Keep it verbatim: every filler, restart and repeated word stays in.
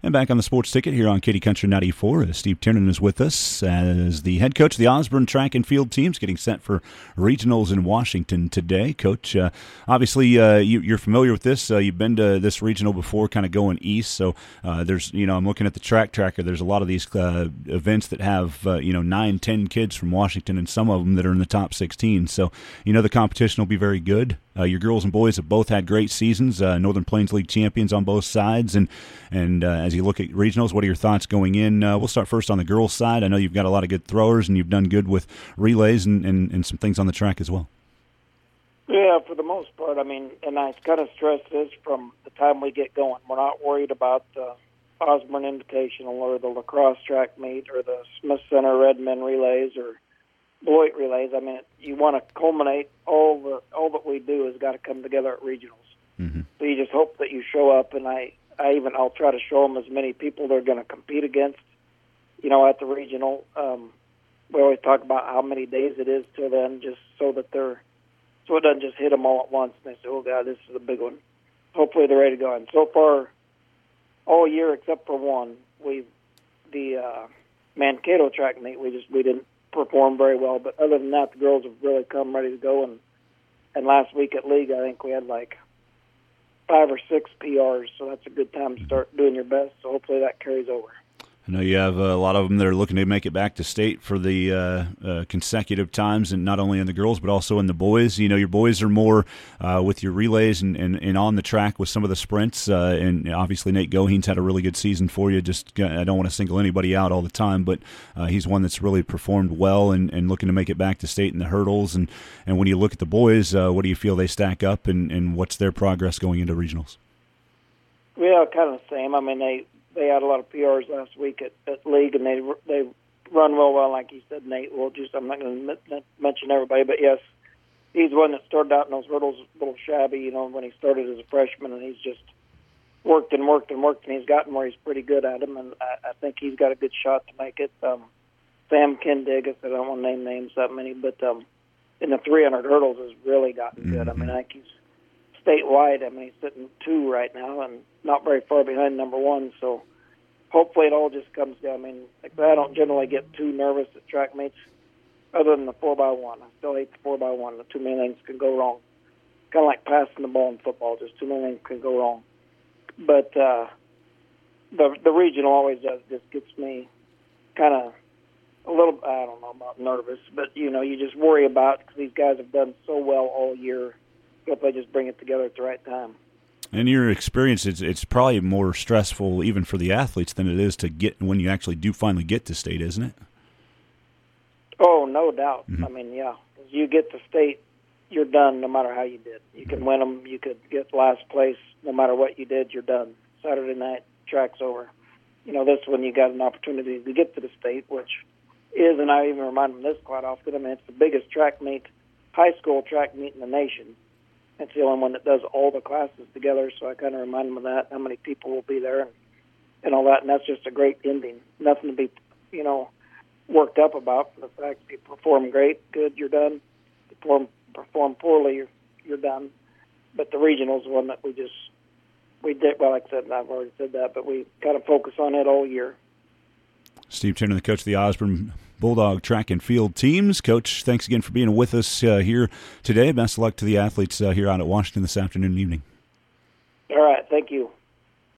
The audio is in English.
And back on the Sports Ticket here on Katy Country ninety-four, Steve Tiernan is with us as the head coach of the Osborne track and field teams getting set for regionals in Washington today. Coach, uh, obviously uh, you, you're familiar with this. Uh, you've been to this regional before, kind of going east. So uh, there's, you know, I'm looking at the track tracker. There's a lot of these uh, events that have, uh, you know, nine, ten kids from Washington, and some of them that are in the top sixteen. So, you know, the competition will be very good. Uh, your girls and boys have both had great seasons, uh, Northern Plains League champions on both sides. And and uh, as you look at regionals, what are your thoughts going in? Uh, we'll start first on the girls' side. I know you've got a lot of good throwers, and you've done good with relays and, and, and some things on the track as well. Yeah, for the most part. I mean, and I kind of stress this from the time we get going. We're not worried about the Osborne Invitational or the lacrosse track meet or the Smith Center Redmond relays or Beloit relays. I mean, you want to culminate all the all that we do has got to come together at regionals. Mm-hmm. So you just hope that you show up, and I, I even I'll try to show them as many people they're going to compete against. You know, at the regional, um, we always talk about how many days it is till then, just so that they're so it doesn't just hit them all at once and they say, "Oh God, this is a big one." Hopefully they're ready to go. And so far, all year except for one, we the uh, Mankato track meet, we just we didn't perform very well, but other than that, the girls have really come ready to go. And and last week at league, I think we had like five or six P Rs, so that's a good time to start doing your best. So hopefully that carries over. I know you have a lot of them that are looking to make it back to state for the uh, uh, consecutive times, and not only in the girls but also in the boys. You know, your boys are more uh, with your relays and, and, and on the track with some of the sprints, uh, and obviously Nate Goheen's had a really good season for you. Just I don't want to single anybody out all the time, but uh, he's one that's really performed well and, and looking to make it back to state in the hurdles. And, and when you look at the boys, uh, what do you feel they stack up, and, and what's their progress going into regionals? Yeah, kind of the same. I mean, they They had a lot of P Rs last week at, at league, and they they run real well. Like you said, Nate. Well, just I'm not going to mention everybody, but yes, he's one that started out in those hurdles a little shabby, you know, when he started as a freshman, and he's just worked and worked and worked, and he's gotten where he's pretty good at them, and I, I think he's got a good shot to make it. Um, Sam Kindig, I don't want to name names that many, but um, in the three hundred hurdles has really gotten good. Mm-hmm. I mean, I think he's statewide. I mean, he's sitting two right now and not very far behind number one. So hopefully it all just comes down. I mean, like I don't generally get too nervous at track meets other than the four by one. I still hate the four by one. The too many things can go wrong. Kind of like passing the ball in football. Just too many things can go wrong. But uh, the the regional always does. Just gets me kind of a little, I don't know about nervous, but, you know, you just worry about because these guys have done so well all year. Hope they just bring it together at the right time. In your experience, it's, it's probably more stressful even for the athletes than it is to get when you actually do finally get to state, isn't it? Oh, no doubt. Mm-hmm. I mean, yeah. As you get to state, you're done no matter how you did. You can win them. You could get last place. No matter what you did, you're done. Saturday night, track's over. You know, this one you got an opportunity to get to the state, which is, and I even remind them this quite often, I mean, it's the biggest track meet, high school track meet in the nation. It's the only one that does all the classes together, so I kind of remind them of that, how many people will be there and, and all that, and that's just a great ending. Nothing to be, you know, worked up about for the fact that you perform great, good, you're done. Perform, perform poorly, you're, you're done. But the regional's one that we just, we did, well, like I said, I've already said that, but we kind of focus on it all year. Steve Tiernan, the coach of the Osborne Bulldog track and field teams. Coach, thanks again for being with us uh, here today. Best of luck to the athletes uh, here out at Washington this afternoon and evening. All right, thank you.